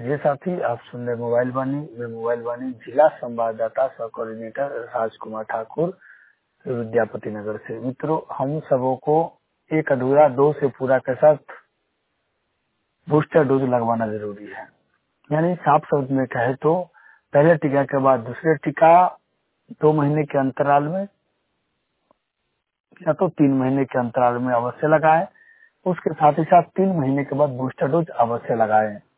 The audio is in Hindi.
प्रिय साथी, आप सुन रहे मोबाइल वाणी। मैं मोबाइल वाणी जिला संवाददाता सह कोऑर्डिनेटर राजकुमार ठाकुर विद्यापति नगर से। मित्रों, हम सबों को एक अधूरा डोज से पूरा के साथ बूस्टर डोज लगवाना जरूरी है। यानी साफ शब्द में कहे तो पहले टीका के बाद दूसरे टीका 2 महीने के अंतराल में या तो 3 महीने के अंतराल में अवश्य लगाएं। उसके साथ ही साथ 3 महीने के बाद बूस्टर डोज अवश्य लगाएं।